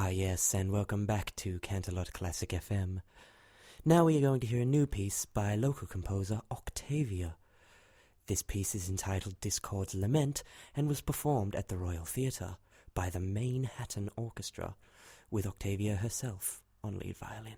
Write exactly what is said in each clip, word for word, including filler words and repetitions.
yes, and welcome back to Canterlot Classic F M. Now we are going to hear a new piece by local composer Octavia. This piece is entitled Discord's Lament and was performed at the Royal Theatre by the Manhattan Orchestra, with Octavia herself on lead violin.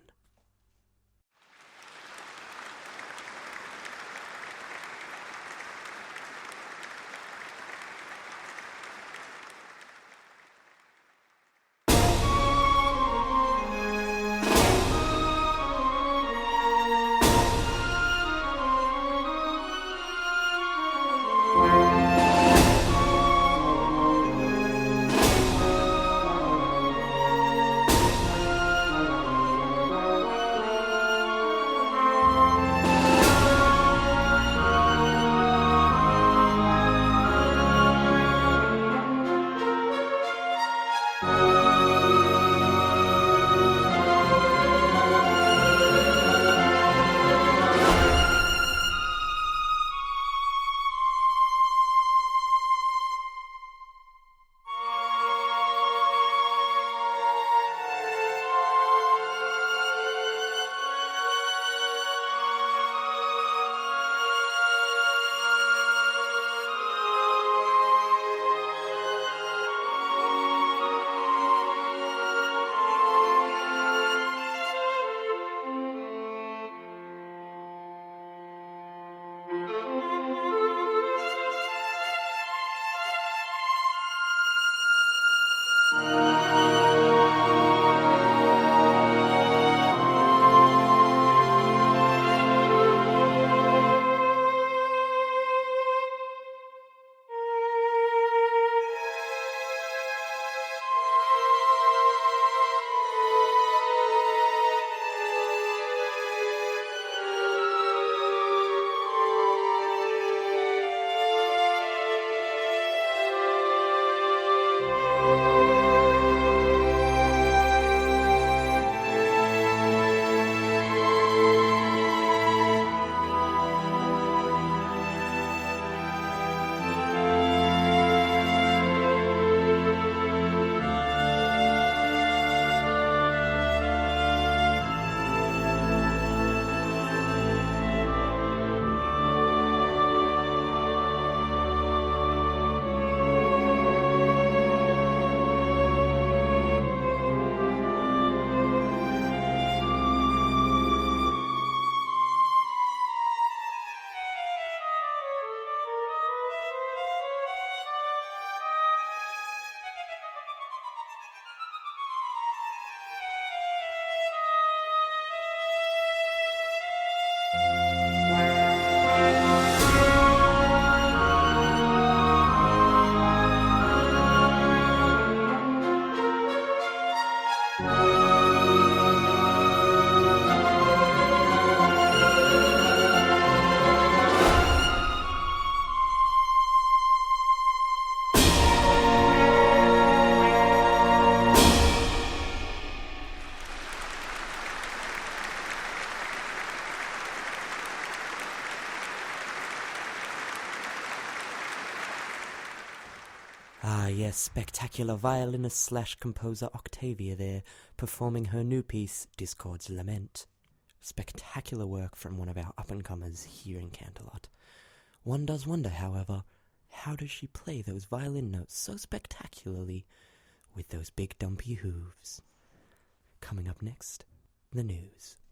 Ah, yes, spectacular violinist slash composer Octavia there, performing her new piece, Discord's Lament. Spectacular work from one of our up-and-comers here in Canterlot. One does wonder, however, how does she play those violin notes so spectacularly with those big dumpy hooves? Coming up next, the news.